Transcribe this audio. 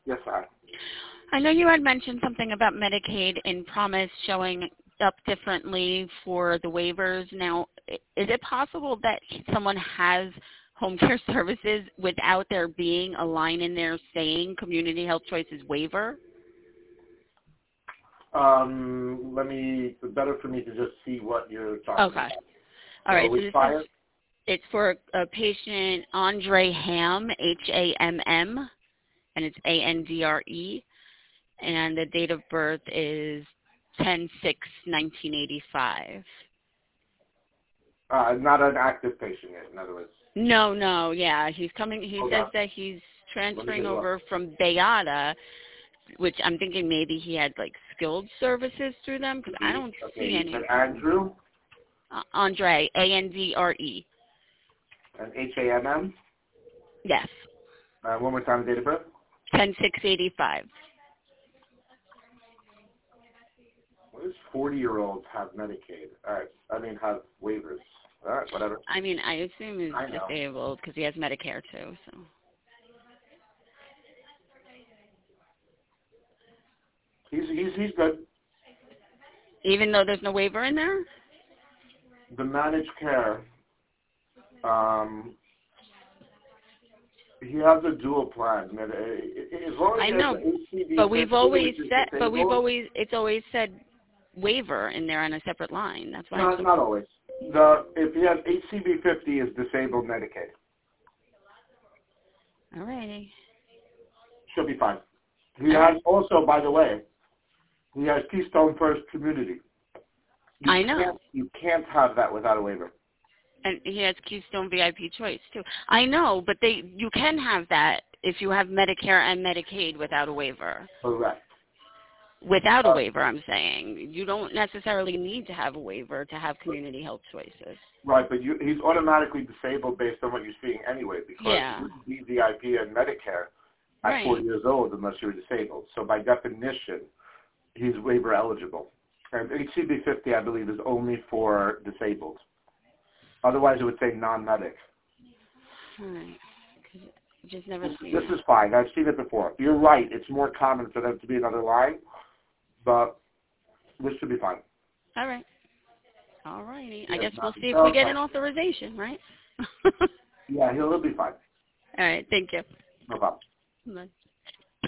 Yes, sir. I know you had mentioned something about Medicaid and Promise showing up differently for the waivers. Now, is it possible that someone has home care services without there being a line in there saying Community Health Choices waiver? Better for me to just see what you're talking about. Okay. All right. So Fire? it's for a patient, Andre Hamm, Hamm, and it's Andre, and the date of birth is 10/6/1985. Not an active patient yet, in other words. No, yeah. He's coming. He says that he's transferring over from Beata, which I'm thinking maybe he had like skilled services through them because I don't see any. And Andrew? Andre, Andre. And Hamm? Yes. One more time, date of birth? 10/6/85. What does 40-year-olds have Medicaid? All right. Have waivers. All right, whatever. I assume he's disabled because he has Medicare too. So. He's good. Even though there's no waiver in there? The managed care, he has a dual plan. As long as I know, but it's always said waiver in there on a separate line. That's why. No, not always. If he has HCB 50 is disabled Medicaid. All righty. Should be fine. He has also, by the way, he has Keystone First Community. I know. You can't have that without a waiver. And he has Keystone VIP Choice too. I know, but you can have that if you have Medicare and Medicaid without a waiver. Correct. Without a waiver, I'm saying. You don't necessarily need to have a waiver to have Community Health Choices. Right, but he's automatically disabled based on what you're seeing anyway, because you need VIP and Medicare at 40 years old unless you're disabled. So by definition, he's waiver eligible. And HCB 50, I believe, is only for disabled. Otherwise, it would say non-medic. All right. Just never seen this is fine. I've seen it before. You're right. It's more common for them to be another line, but this should be fine. All right. All righty. I guess we'll see if we get an authorization, right? Yeah, he'll be fine. All right. Thank you. No problem. Bye.